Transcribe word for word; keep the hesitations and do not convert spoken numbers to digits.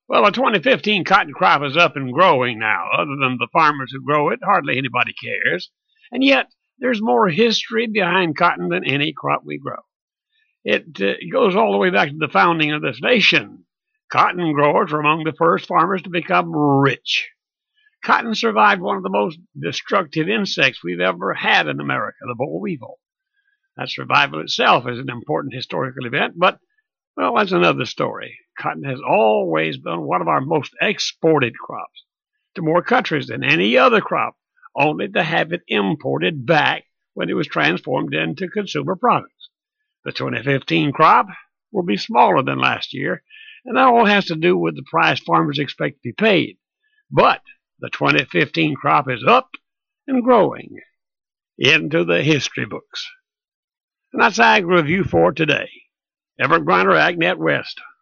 Well, the twenty fifteen cotton crop is up and growing now. Other than the farmers who grow it, hardly anybody cares. And yet, there's more history behind cotton than any crop we grow. It uh, goes all the way back to the founding of this nation. Cotton growers were among the first farmers to become rich. Cotton survived one of the most destructive insects we've ever had in America, the boll weevil. That survival itself is an important historical event, but, well, that's another story. Cotton has always been one of our most exported crops to more countries than any other crop, only to have it imported back when it was transformed into consumer products. The twenty fifteen crop will be smaller than last year, and that all has to do with the price farmers expect to be paid. But the twenty fifteen crop is up and growing into the history books. And that's Ag Review for today. Everett Griner, AgNet West.